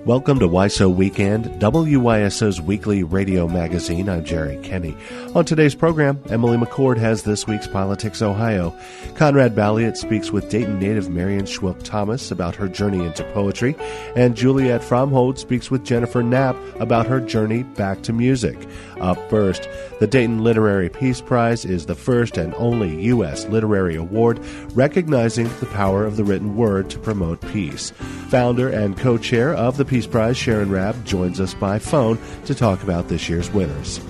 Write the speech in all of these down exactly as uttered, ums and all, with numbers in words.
Welcome to Y S O Weekend, W Y S O's weekly radio magazine. I'm Jerry Kenny. On today's program, Emily McCord has this week's Politics Ohio. Conrad Balliet speaks with Dayton native Marion Schwilk Thomas about her journey into poetry, and Juliet Fromhold speaks with Jennifer Knapp about her journey back to music. Up first, the Dayton Literary Peace Prize is the first and only U S literary award recognizing the power of the written word to promote peace. Founder and co-chair of the Peace Prize, Sharon Rabb, joins us by phone to talk about this year's winners.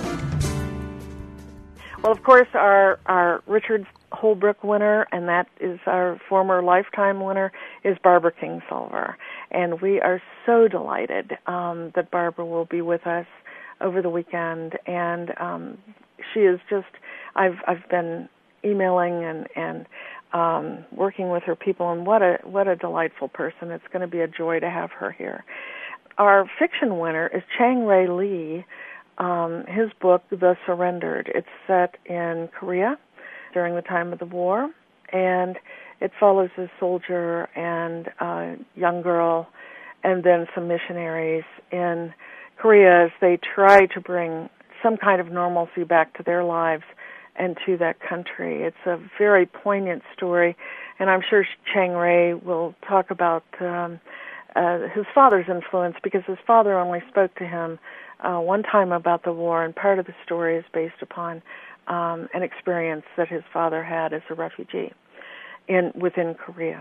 Well, of course, our, our Richard Holbrook winner, and that is our former Lifetime winner, is Barbara Kingsolver. And we are so delighted um, that Barbara will be with us over the weekend. And um, she is just, I've I've been emailing and, and um, working with her people, and what a what a delightful person. It's going to be a joy to have her here. Our fiction winner is Chang-Rae Lee. Um, his book, The Surrendered. It's set in Korea during the time of the war, and it follows a soldier and a young girl and then some missionaries in Korea as they try to bring some kind of normalcy back to their lives and to that country. It's a very poignant story, and I'm sure Chang-Rae will talk about um, uh, his father's influence, because his father only spoke to him uh, one time about the war, and part of the story is based upon um, an experience that his father had as a refugee in within Korea.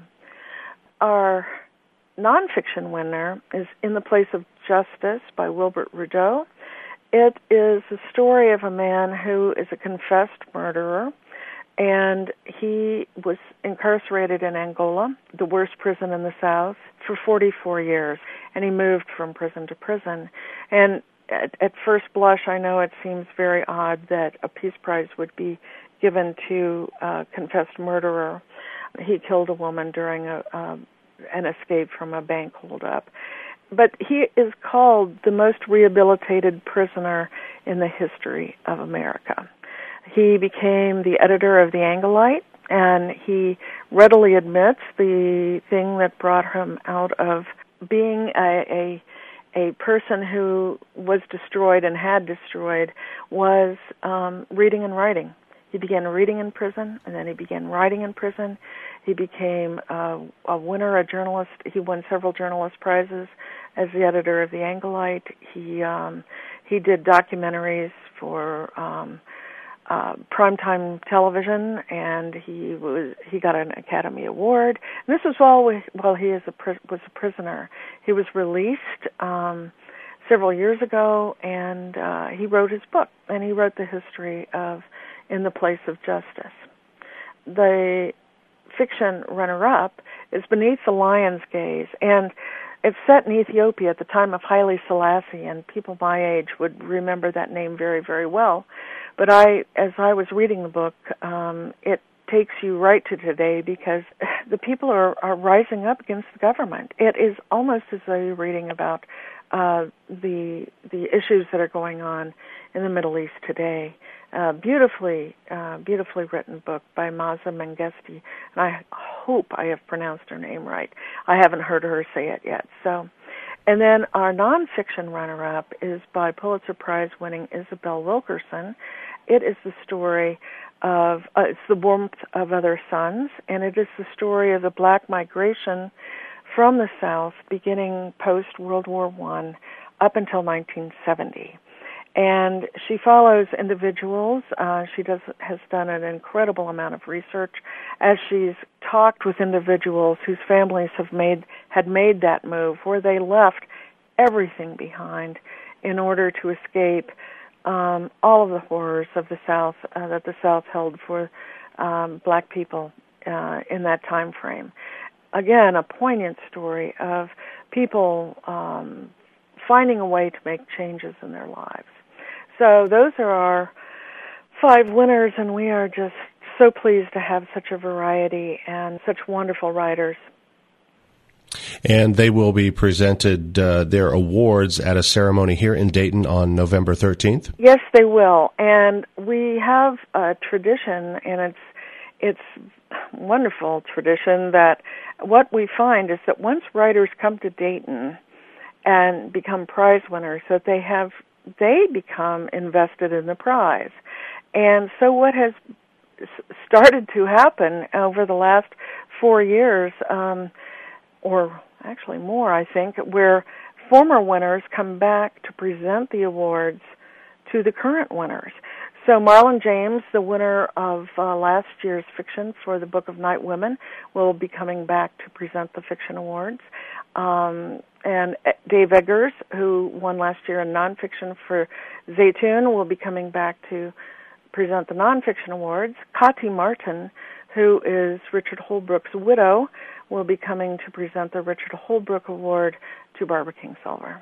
Our nonfiction winner is In the Place of Justice by Wilbert Rudeau. It is the story of a man who is a confessed murderer, and he was incarcerated in Angola, the worst prison in the South, for forty-four years, and he moved from prison to prison. And at, at first blush, I know it seems very odd that a Peace Prize would be given to a confessed murderer. He killed a woman during a, uh, an escape from a bank holdup. But he is called the most rehabilitated prisoner in the history of America. He became the editor of the Angolite, and he readily admits the thing that brought him out of being a, a a person who was destroyed and had destroyed was um, reading and writing. He began reading in prison, and then he began writing in prison. He became uh, a winner, a journalist. He won several journalist prizes as the editor of the Angolite. He um, he did documentaries for um, uh, primetime television, and he was he got an Academy Award. And this was all while he is a pri- was a prisoner. He was released um, several years ago, and uh, he wrote his book, and he wrote the history of In the Place of Justice. The fiction runner-up is Beneath the Lion's Gaze, and it's set in Ethiopia at the time of Haile Selassie, and people my age would remember that name very, very well. But I, as I was reading the book, um, it takes you right to today, because the people are, are rising up against the government. It is almost as though you're reading about uh, the the issues that are going on in the Middle East today. Uh, beautifully, uh, beautifully written book by Maza Mengistu, and I hope I have pronounced her name right. I haven't heard her say it yet. So, and then our nonfiction runner-up is by Pulitzer Prize-winning Isabel Wilkerson. It is the story of uh, it's The Warmth of Other Suns, and it is the story of the Black migration from the South, beginning post World War One up until nineteen seventy. And she follows individuals. Uh, she does has done an incredible amount of research as she's talked with individuals whose families have made had made that move, where they left everything behind in order to escape um, all of the horrors of the South uh, that the South held for um, Black people uh, in that time frame. Again, a poignant story of people um, finding a way to make changes in their lives. So those are our five winners, and we are just so pleased to have such a variety and such wonderful writers. And they will be presented uh, their awards at a ceremony here in Dayton on November thirteenth? Yes, they will. And we have a tradition, and it's it's wonderful tradition, that what we find is that once writers come to Dayton and become prize winners, so that they have they become invested in the prize. And so what has started to happen over the last four years, um, or actually more, I think, where former winners come back to present the awards to the current winners. So Marlon James, the winner of uh, last year's fiction for the Book of Night Women, will be coming back to present the fiction awards. Um, and Dave Eggers, who won last year in nonfiction for Zaytoon, will be coming back to present the nonfiction awards. Kati Martin, who is Richard Holbrooke's widow, will be coming to present the Richard Holbrooke Award to Barbara Kingsolver.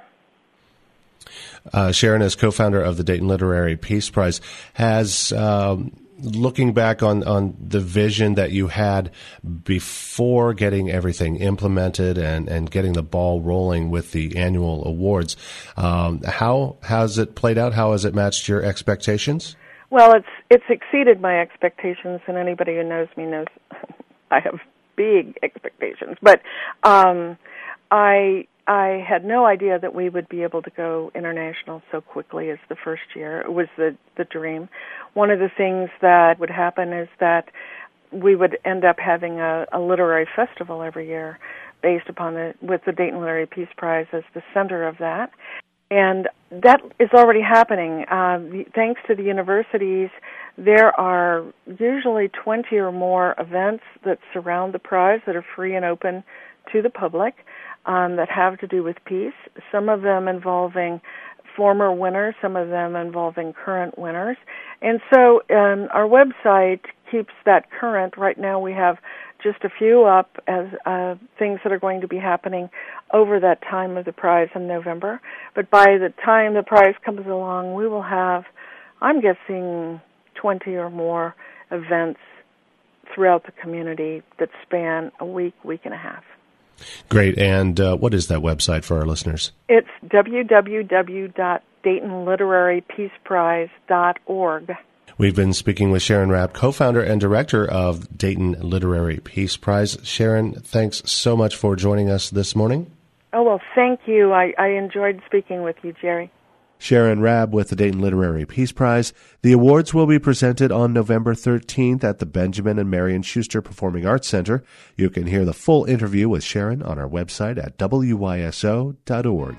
Uh, Sharon, as co-founder of the Dayton Literary Peace Prize, has, um, looking back on, on the vision that you had before getting everything implemented and, and getting the ball rolling with the annual awards, um, how has it played out? How has it matched your expectations? Well, it's it's exceeded my expectations, and anybody who knows me knows I have big expectations. But um, I I had no idea that we would be able to go international so quickly as the first year. It was the, the dream. One of the things that would happen is that we would end up having a, a literary festival every year based upon the, with the Dayton Literary Peace Prize as the center of that. And that is already happening. Uh, thanks to the universities, there are usually twenty or more events that surround the prize that are free and open to the public. Um, that have to do with peace, some of them involving former winners, some of them involving current winners. And so um, our website keeps that current. Right now we have just a few up as uh, things that are going to be happening over that time of the prize in November. But by the time the prize comes along, we will have, I'm guessing, twenty or more events throughout the community that span a week, week and a half. Great. And uh, what is that website for our listeners? It's w w w dot dayton literary peace prize dot org. We've been speaking with Sharon Rapp, co-founder and director of Dayton Literary Peace Prize. Sharon, thanks so much for joining us this morning. Oh, well, thank you. I, I enjoyed speaking with you, Jerry. Sharon Rabb with the Dayton Literary Peace Prize. The awards will be presented on November thirteenth at the Benjamin and Marion Schuster Performing Arts Center. You can hear the full interview with Sharon on our website at w y s o dot org.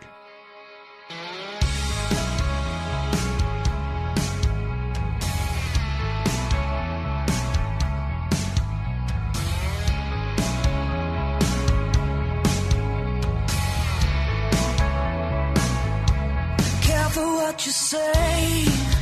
You say,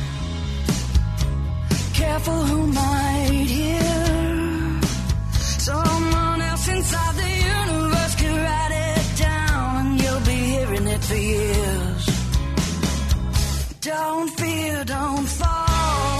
careful who might hear. Someone else inside the universe can write it down, and you'll be hearing it for years. Don't fear, don't fall.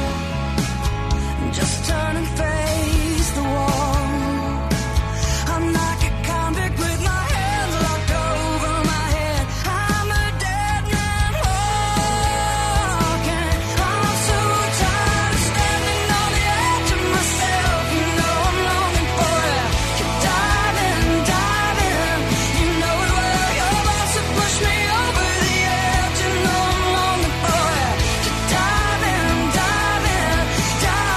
Just turn and face the wall. I'm like a convict with my hands locked over my head. I'm a dead man walking. I'm so tired of standing on the edge of myself. You know I'm longing for it. Keep diving, diving. You know it well. You're about to push me over the edge. You know I'm longing for it. Keep diving, diving, dive.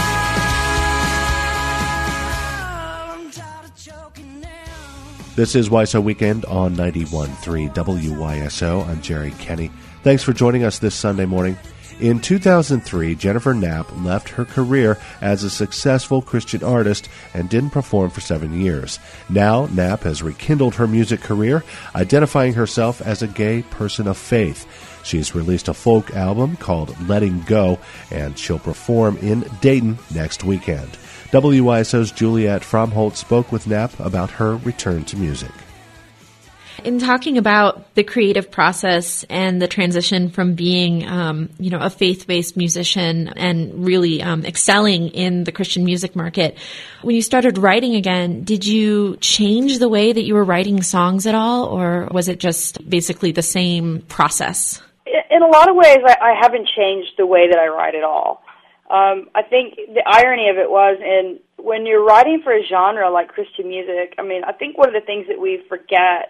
I'm tired of choking now. This is Y S O Weekend on ninety-one point three W Y S O. I'm Jerry Kenny. Thanks for joining us this Sunday morning. In two thousand three, Jennifer Knapp left her career as a successful Christian artist and didn't perform for seven years. Now, Knapp has rekindled her music career, identifying herself as a gay person of faith. She's released a folk album called Letting Go, and she'll perform in Dayton next weekend. W Y S O's Juliet Fromholt spoke with Knapp about her return to music. In talking about the creative process and the transition from being, um, you know, a faith-based musician and really um, excelling in the Christian music market, when you started writing again, did you change the way that you were writing songs at all, or was it just basically the same process? In a lot of ways, I, I haven't changed the way that I write at all. Um, I think the irony of it was, in when you're writing for a genre like Christian music, I mean, I think one of the things that we forget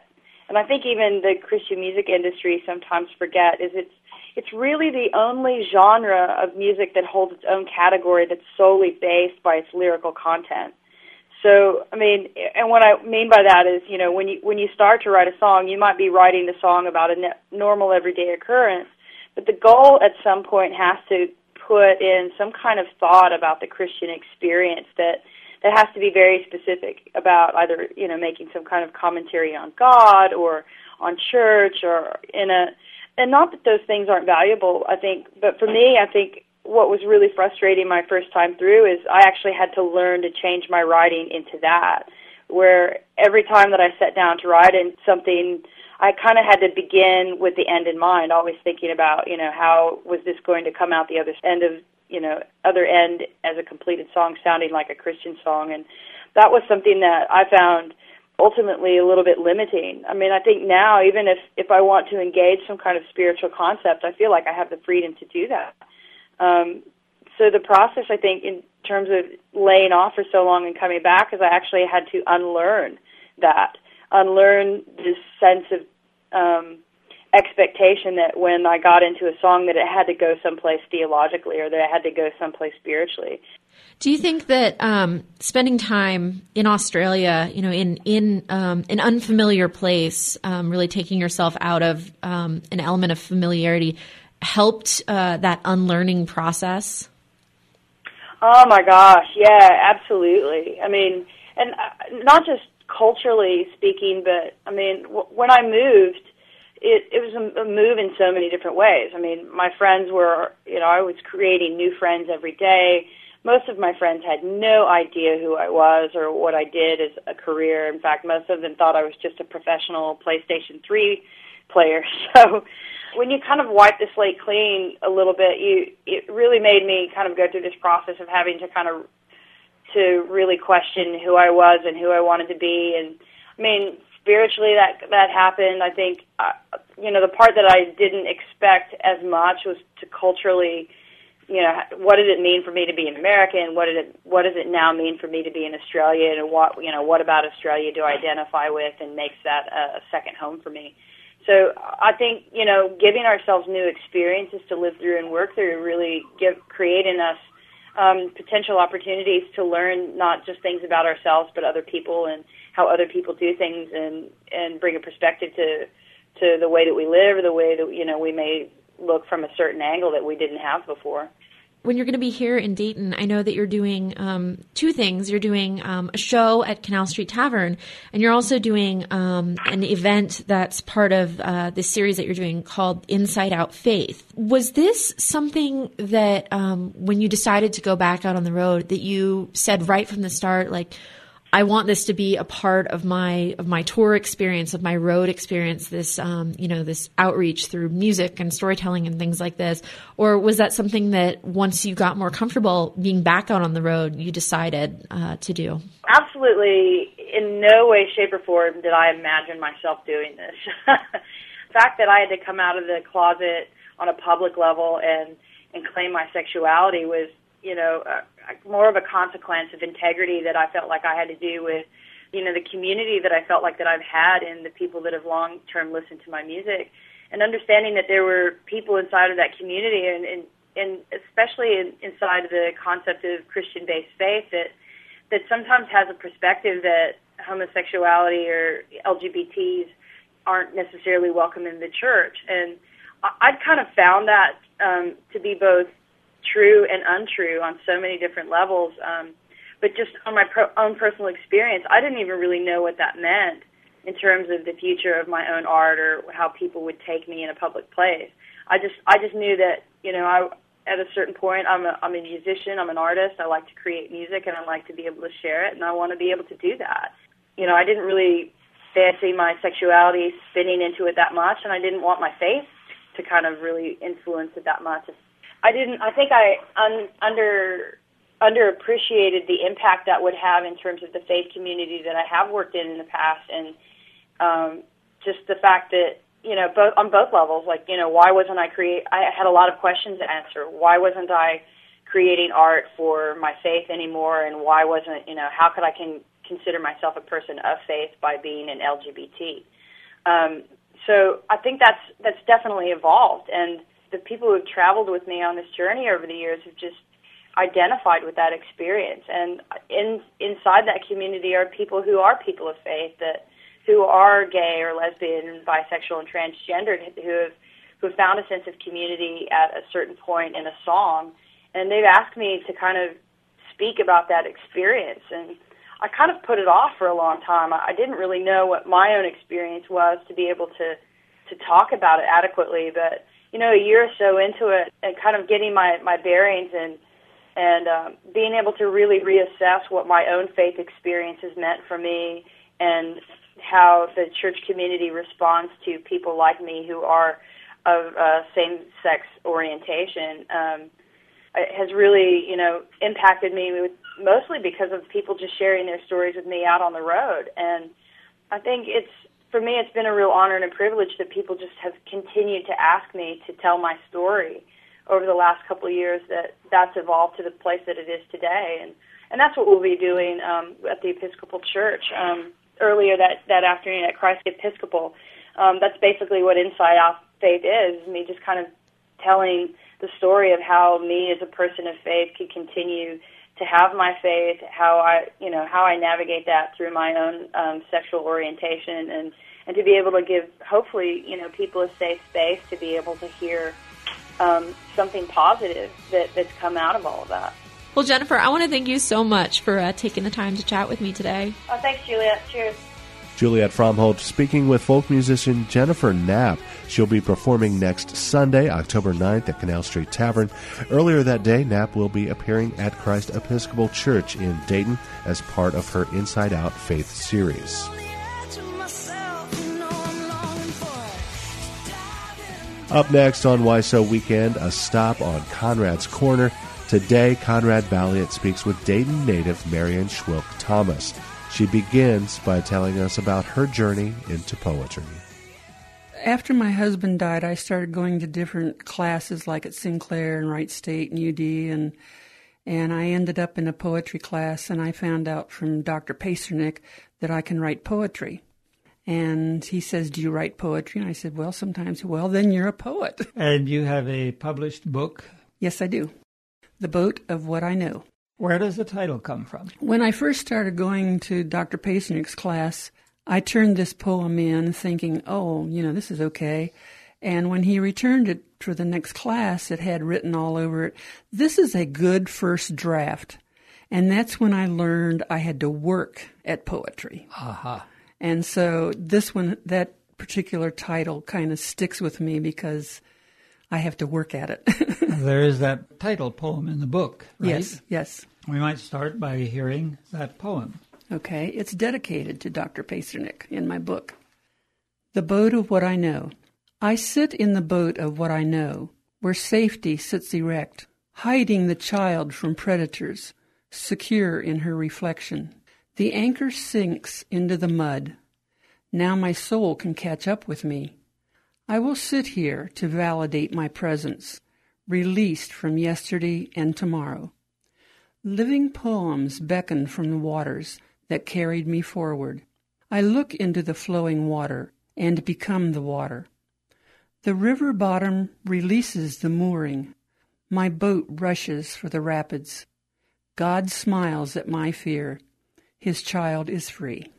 and I think even the Christian music industry sometimes forget, is it's it's really the only genre of music that holds its own category that's solely based by its lyrical content. So, I mean, and what I mean by that is, you know, when you when you start to write a song, you might be writing the song about a ne- normal everyday occurrence, but the goal at some point has to put in some kind of thought about the Christian experience that that has to be very specific about either, you know, making some kind of commentary on God or on church or in a, and not that those things aren't valuable, I think, but for me, I think what was really frustrating my first time through is I actually had to learn to change my writing into that, where every time that I sat down to write in something, I kind of had to begin with the end in mind, always thinking about, you know, how was this going to come out the other end of, you know, other end as a completed song sounding like a Christian song. And that was something that I found ultimately a little bit limiting. I mean, I think now, even if, if I want to engage some kind of spiritual concept, I feel like I have the freedom to do that. Um, so the process, I think, in terms of laying off for so long and coming back, is I actually had to unlearn that, unlearn this sense of um, expectation that when I got into a song that it had to go someplace theologically or that it had to go someplace spiritually. Do you think that um, spending time in Australia, you know, in in um, an unfamiliar place, um, really taking yourself out of um, an element of familiarity, helped uh, that unlearning process? Oh my gosh, yeah, absolutely. I mean, and uh, not just culturally speaking, but I mean, w- when I moved, it, it was a, a move in so many different ways. I mean, my friends were, you know, I was creating new friends every day. Most of my friends had no idea who I was or what I did as a career. In fact, most of them thought I was just a professional PlayStation three player. So when you kind of wipe the slate clean a little bit, you it really made me kind of go through this process of having to kind of to really question who I was and who I wanted to be. And I mean, spiritually, that that happened. I think, uh, you know, the part that I didn't expect as much was to culturally, you know, what did it mean for me to be an American? What did it what does it now mean for me to be an Australian? And what, you know, what about Australia do I identify with and makes that a second home for me? So I think, you know, giving ourselves new experiences to live through and work through really give creating us um, potential opportunities to learn not just things about ourselves but other people and how other people do things, and, and bring a perspective to to the way that we live, or the way that, you know, we may look from a certain angle that we didn't have before. When you're going to be here in Dayton, I know that you're doing um, two things. You're doing um, a show at Canal Street Tavern, and you're also doing um, an event that's part of uh, this series that you're doing called Inside Out Faith. Was this something that um, when you decided to go back out on the road that you said right from the start, like, I want this to be a part of my of my tour experience, of my road experience, this um, you know, this outreach through music and storytelling and things like this? Or was that something that once you got more comfortable being back out on the road, you decided uh, to do? Absolutely. In no way, shape, or form did I imagine myself doing this. The fact that I had to come out of the closet on a public level and, and claim my sexuality was, you know, uh, more of a consequence of integrity that I felt like I had to do with, you know, the community that I felt like that I've had and the people that have long-term listened to my music, and understanding that there were people inside of that community and, and, and especially in, inside of the concept of Christian-based faith that, that sometimes has a perspective that homosexuality or L G B Ts aren't necessarily welcome in the church. And I, I'd kind of found that um, to be both true and untrue on so many different levels. Um, but just on my pro- own personal experience, I didn't even really know what that meant in terms of the future of my own art or how people would take me in a public place. I just I just knew that, you know, I at a certain point, I'm a, I'm a musician, I'm an artist, I like to create music, and I like to be able to share it, and I want to be able to do that. You know, I didn't really fancy my sexuality spinning into it that much, and I didn't want my faith to kind of really influence it that much. I didn't. I think I un, under underappreciated the impact that would have in terms of the faith community that I have worked in in the past, and um, just the fact that, you know, both on both levels, like, you know, why wasn't I create? I had a lot of questions to answer. Why wasn't I creating art for my faith anymore? And why wasn't, you know, how could I can consider myself a person of faith by being an L G B T? Um, so I think that's that's definitely evolved, and the people who have traveled with me on this journey over the years have just identified with that experience. And in inside that community are people who are people of faith, that who are gay or lesbian, bisexual, and transgendered, who have who have found a sense of community at a certain point in a song, and they've asked me to kind of speak about that experience. And I kind of put it off for a long time. I didn't really know what my own experience was to be able to to talk about it adequately. But you know, a year or so into it, and kind of getting my my bearings and and um, being able to really reassess what my own faith experience has meant for me, and how the church community responds to people like me who are of uh, same-sex orientation, um, it has really, you know, impacted me with, mostly because of people just sharing their stories with me out on the road. And I think it's, for me, it's been a real honor and a privilege that people just have continued to ask me to tell my story over the last couple of years, that that's evolved to the place that it is today. And, and that's what we'll be doing um, at the Episcopal Church. Um, earlier that, that afternoon at Christ Episcopal, um, that's basically what Inside Out Faith is, me just kind of telling the story of how me as a person of faith could continue to have my faith, how I, you know, how I navigate that through my own um, sexual orientation, and, and to be able to give, hopefully, you know, people a safe space to be able to hear um, something positive that, that's come out of all of that. Well, Jennifer, I want to thank you so much for uh, taking the time to chat with me today. Oh, thanks, Juliet. Cheers. Juliet Fromhold speaking with folk musician Jennifer Knapp. She'll be performing next Sunday, October ninth at Canal Street Tavern. Earlier that day, Knapp will be appearing at Christ Episcopal Church in Dayton as part of her Inside Out Faith series. Up next on Why So Weekend, a stop on Conrad's Corner. Today, Conrad Balliet speaks with Dayton native Marion Schwilk Thomas. She begins by telling us about her journey into poetry. After my husband died, I started going to different classes like at Sinclair and Wright State and U D, and and I ended up in a poetry class, and I found out from Doctor Pacernick that I can write poetry. And he says, do you write poetry? And I said, well, sometimes. Well, then you're a poet. And you have a published book? Yes, I do. The Boat of What I Know. Where does the title come from? When I first started going to Doctor Pacernick's class, I turned this poem in thinking, oh, you know, this is okay. And when he returned it for the next class, it had written all over it, this is a good first draft. And that's when I learned I had to work at poetry. Aha. And so this one, that particular title kind of sticks with me because I have to work at it. There is that title poem in the book, right? Yes, yes. We might start by hearing that poem. Okay, it's dedicated to Doctor Pacernick in my book. The Boat of What I Know. I sit in the boat of what I know, where safety sits erect, hiding the child from predators, secure in her reflection. The anchor sinks into the mud. Now my soul can catch up with me. I will sit here to validate my presence, released from yesterday and tomorrow. Living poems beckon from the waters that carried me forward. I look into the flowing water and become the water. The river bottom releases the mooring. My boat rushes for the rapids. God smiles at my fear. His child is free.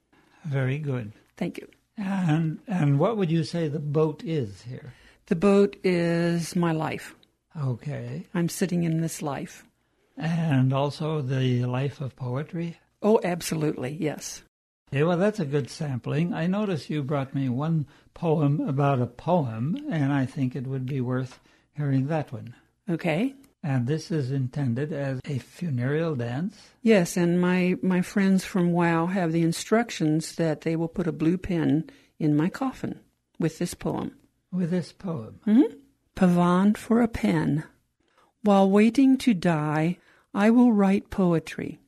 Very good. Thank you. And and what would you say the boat is here? The boat is my life. Okay. I'm sitting in this life. And also the life of poetry? Oh, absolutely, yes. Okay, well, that's a good sampling. I notice you brought me one poem about a poem, and I think it would be worth hearing that one. Okay. And this is intended as a funereal dance? Yes, and my, my friends from WOW have the instructions that they will put a blue pen in my coffin with this poem. With this poem? Mm-hmm. Pavand for a pen. While waiting to die, I will write poetry.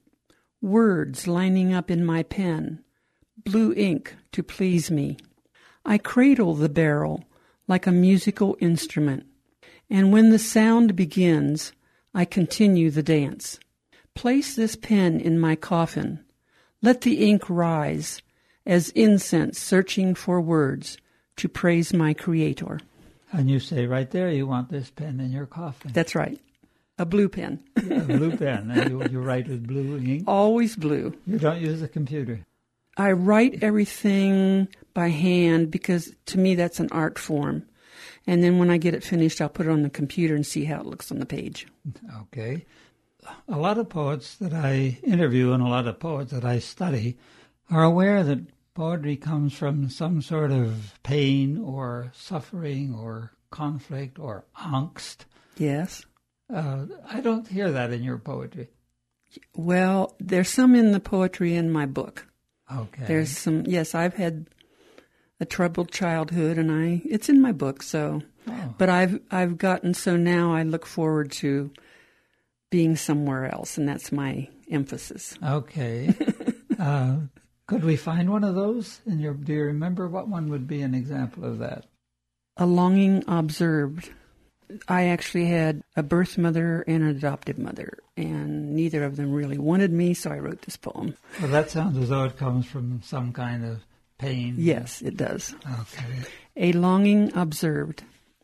Words lining up in my pen. Blue ink to please me. I cradle the barrel like a musical instrument. And when the sound begins, I continue the dance. Place this pen in my coffin. Let the ink rise as incense searching for words to praise my Creator. And you say right there you want this pen in your coffin. That's right. A blue pen. A blue pen. And you, you write with blue ink? Always blue. You don't use a computer? I write everything by hand because to me that's an art form. And then when I get it finished, I'll put it on the computer and see how it looks on the page. Okay. A lot of poets that I interview and a lot of poets that I study are aware that poetry comes from some sort of pain or suffering or conflict or angst. Yes. Uh, I don't hear that in your poetry. Well, there's some in the poetry in my book. Okay. There's some, yes, I've had a troubled childhood, and I it's in my book. So, oh. But I've I've gotten so now I look forward to being somewhere else, and that's my emphasis. Okay. uh, could we find one of those in your? Do you remember what one would be an example of that? A longing observed. I actually had a birth mother and an adoptive mother, and neither of them really wanted me, so I wrote this poem. Well, that sounds as though it comes from some kind of pain. Yes, it does. Okay. A longing observed.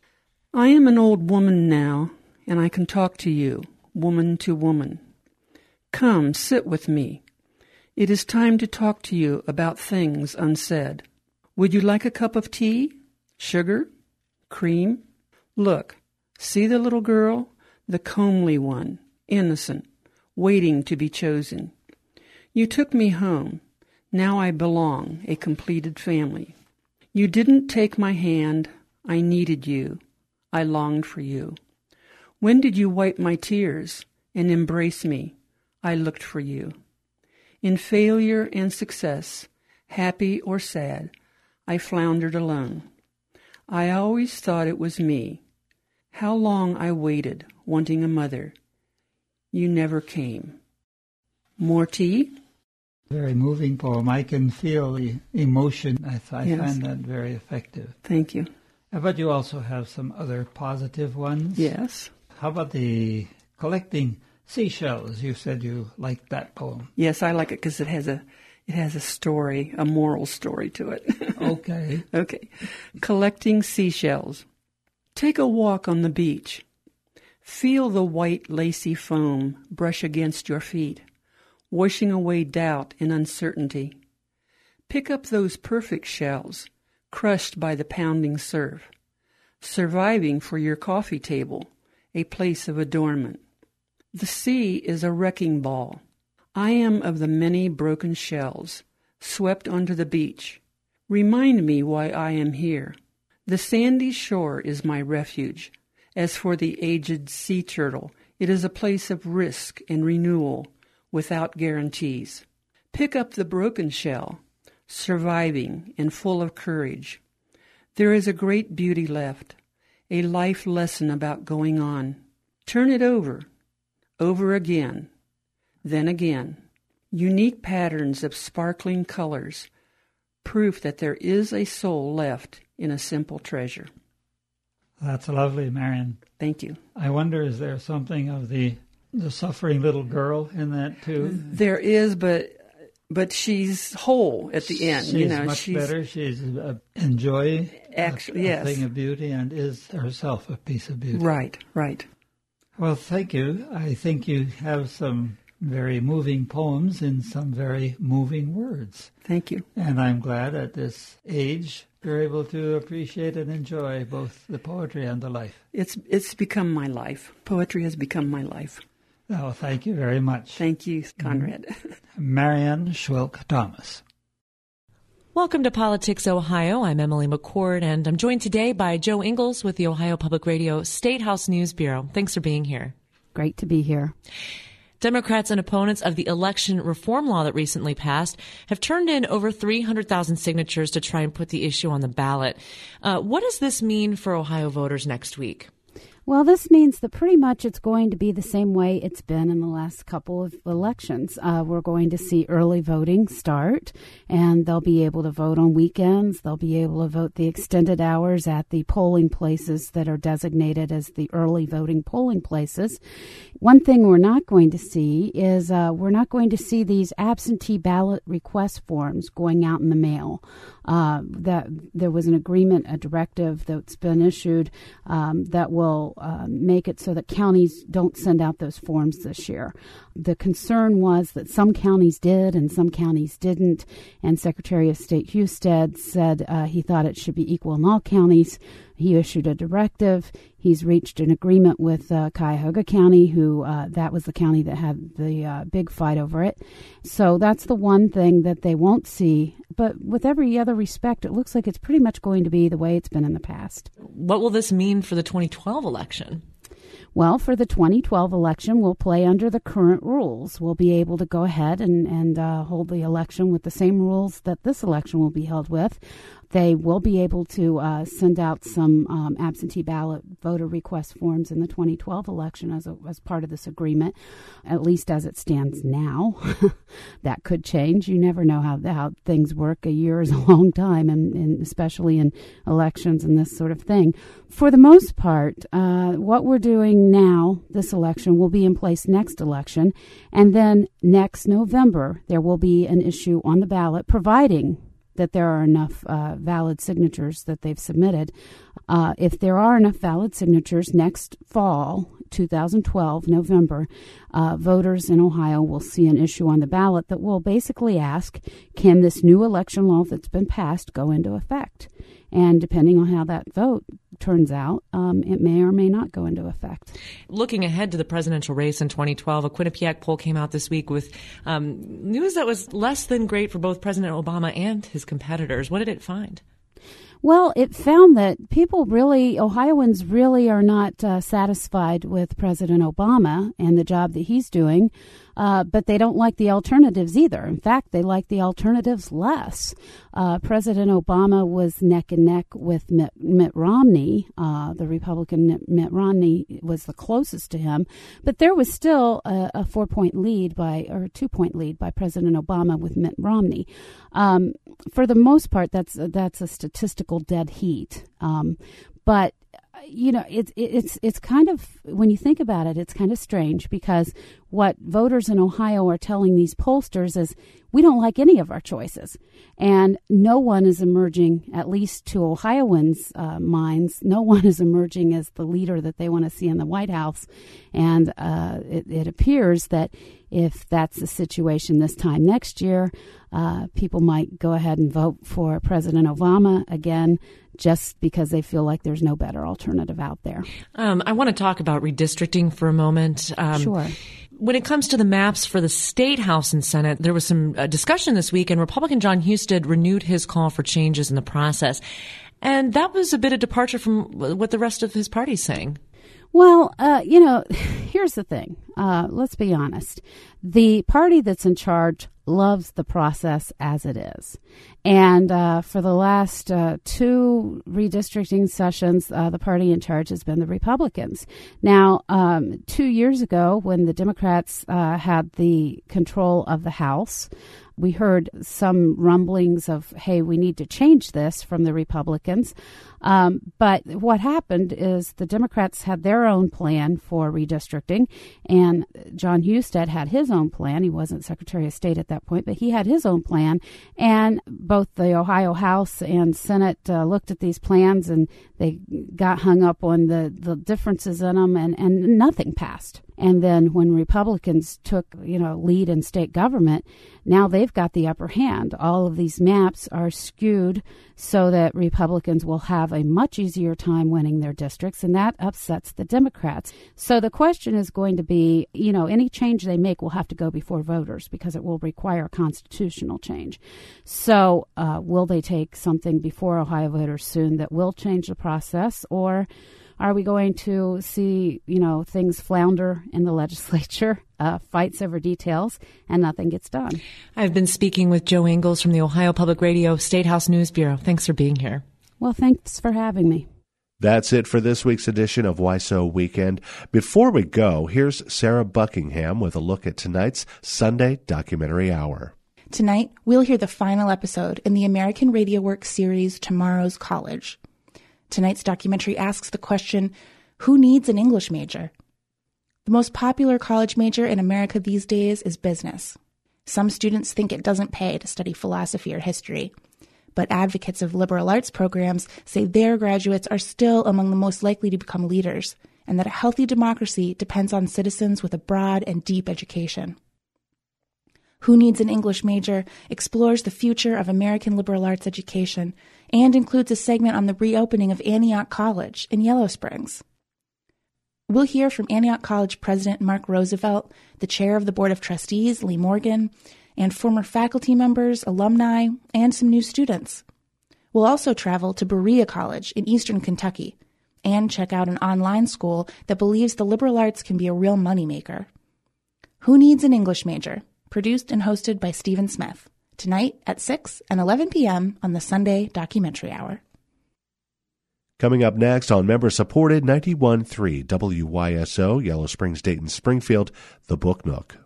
I am an old woman now, and I can talk to you, woman to woman. Come, sit with me. It is time to talk to you about things unsaid. Would you like a cup of tea? Sugar? Cream? Look, see the little girl? The comely one, innocent, waiting to be chosen. You took me home. Now I belong, a completed family. You didn't take my hand. I needed you. I longed for you. When did you wipe my tears and embrace me? I looked for you. In failure and success, happy or sad, I floundered alone. I always thought it was me. How long I waited, wanting a mother. You never came. More tea? Very moving poem. I can feel the emotion. I, th- I Yes. find that very effective. Thank you. But you also have some other positive ones. Yes. How about the collecting seashells? You said you liked that poem. Yes, I like it because it has a it has a story, a moral story to it. Okay. Okay. Collecting seashells. Take a walk on the beach. Feel the white lacy foam brush against your feet, washing away doubt and uncertainty. Pick up those perfect shells, crushed by the pounding surf, surviving for your coffee table, a place of adornment. The sea is a wrecking ball. I am of the many broken shells, swept onto the beach. Remind me why I am here. The sandy shore is my refuge. As for the aged sea turtle, it is a place of risk and renewal, without guarantees. Pick up the broken shell, surviving and full of courage. There is a great beauty left, a life lesson about going on. Turn it over, over again, then again. Unique patterns of sparkling colors, proof that there is a soul left in a simple treasure. That's lovely, Marion. Thank you. I wonder, is there something of the the suffering little girl in that too? There is, but but she's whole at the end. She's you know, much she's better. She's uh, enjoy Actually, a, a yes. thing of beauty and is herself a piece of beauty. right, right. Well, thank you. I think you have some very moving poems in some very moving words. Thank you. And I'm glad at this age you're able to appreciate and enjoy both the poetry and the life. It's it's become my life. Poetry has become my life. Oh, thank you very much. Thank you, Conrad. Marion Schwilk Thomas. Welcome to Politics Ohio. I'm Emily McCord, and I'm joined today by Joe Ingles with the Ohio Public Radio State House News Bureau. Thanks for being here. Great to be here. Democrats and opponents of the election reform law that recently passed have turned in over three hundred thousand signatures to try and put the issue on the ballot. Uh, what does this mean for Ohio voters next week? Well, this means that pretty much it's going to be the same way it's been in the last couple of elections. Uh, we're going to see early voting start, and they'll be able to vote on weekends. They'll be able to vote the extended hours at the polling places that are designated as the early voting polling places. One thing we're not going to see is uh, we're not going to see these absentee ballot request forms going out in the mail. Uh, that there was an agreement, a directive that's been issued um, that will uh, make it so that counties don't send out those forms this year. The concern was that some counties did and some counties didn't, and Secretary of State Husted said uh, he thought it should be equal in all counties. He issued a directive. He's reached an agreement with uh, Cuyahoga County, who uh, that was the county that had the uh, big fight over it. So that's the one thing that they won't see. But with every other respect, it looks like it's pretty much going to be the way it's been in the past. What will this mean for the twenty twelve election? Well, for the twenty twelve election, we'll play under the current rules. We'll be able to go ahead and, and uh, hold the election with the same rules that this election will be held with. They will be able to uh, send out some um, absentee ballot voter request forms in the twenty twelve election as a, as part of this agreement, at least as it stands now. That could change. You never know how how things work. A year is a long time, and, and especially in elections and this sort of thing. For the most part, uh, what we're doing now, this election, will be in place next election, and then next November there will be an issue on the ballot, providing that there are enough uh, valid signatures that they've submitted. Uh, if there are enough valid signatures next fall, two thousand twelve, November, uh, voters in Ohio will see an issue on the ballot that will basically ask, can this new election law that's been passed go into effect? And depending on how that vote turns out, um, it may or may not go into effect. Looking ahead to the presidential race in twenty twelve, a Quinnipiac poll came out this week with um, news that was less than great for both President Obama and his competitors. What did it find? Well, it found that people really, Ohioans really are not uh, satisfied with President Obama and the job that he's doing, uh, but they don't like the alternatives either. In fact, they like the alternatives less. Uh, President Obama was neck and neck with Mitt, Mitt Romney. Uh, the Republican Mitt Romney was the closest to him, but there was still a, a four-point lead by, or a two-point lead by President Obama with Mitt Romney. Um, for the most part, that's that's a statistical dead heat. Um, but you know, it's it's it's kind of, when you think about it, it's kind of strange, because what voters in Ohio are telling these pollsters is, we don't like any of our choices. And no one is emerging, at least to Ohioans' uh, minds, no one is emerging as the leader that they want to see in the White House. And uh, it, it appears that if that's the situation this time next year, uh, people might go ahead and vote for President Obama again, just because they feel like there's no better alternative out there. Um, I want to talk about redistricting for a moment. Um, sure. When it comes to the maps for the State House and Senate, there was some uh, discussion this week, and Republican Jon Husted renewed his call for changes in the process. And that was a bit of departure from what the rest of his party is saying. Well, uh, you know, here's the thing. Uh, let's be honest. The party that's in charge loves the process as it is. And uh, for the last uh, two redistricting sessions, uh, the party in charge has been the Republicans. Now, um, two years ago, when the Democrats uh, had the control of the House, we heard some rumblings of, hey, we need to change this from the Republicans. Um, but what happened is the Democrats had their own plan for redistricting, and Jon Husted had his own plan. He wasn't Secretary of State at that point, but he had his own plan. And both the Ohio House and Senate uh, looked at these plans, and they got hung up on the, the differences in them, and, and nothing passed. And then when Republicans took, you know, lead in state government, now they've got the upper hand. All of these maps are skewed so that Republicans will have a much easier time winning their districts, and that upsets the Democrats. So the question is going to be, you know, any change they make will have to go before voters, because it will require constitutional change. So uh, will they take something before Ohio voters soon that will change the process, or are we going to see, you know, things flounder in the legislature, uh, fights over details, and nothing gets done? I've been speaking with Jo Ingles from the Ohio Public Radio State House News Bureau. Thanks for being here. Well, thanks for having me. That's it for this week's edition of Y S O Weekend. Before we go, here's Sarah Buckingham with a look at tonight's Sunday Documentary Hour. Tonight, we'll hear the final episode in the American Radio Works series Tomorrow's College. Tonight's documentary asks the question, who needs an English major? The most popular college major in America these days is business. Some students think it doesn't pay to study philosophy or history, but advocates of liberal arts programs say their graduates are still among the most likely to become leaders, and that a healthy democracy depends on citizens with a broad and deep education. Who Needs an English Major explores the future of American liberal arts education and includes a segment on the reopening of Antioch College in Yellow Springs. We'll hear from Antioch College President Mark Roosevelt, the chair of the Board of Trustees, Lee Morgan, and former faculty members, alumni, and some new students. We'll also travel to Berea College in eastern Kentucky and check out an online school that believes the liberal arts can be a real moneymaker. Who Needs an English Major? Produced and hosted by Stephen Smith, tonight at six and eleven p.m. on the Sunday Documentary Hour. Coming up next on member-supported ninety-one point three W Y S O, Yellow Springs, Dayton, Springfield, The Book Nook.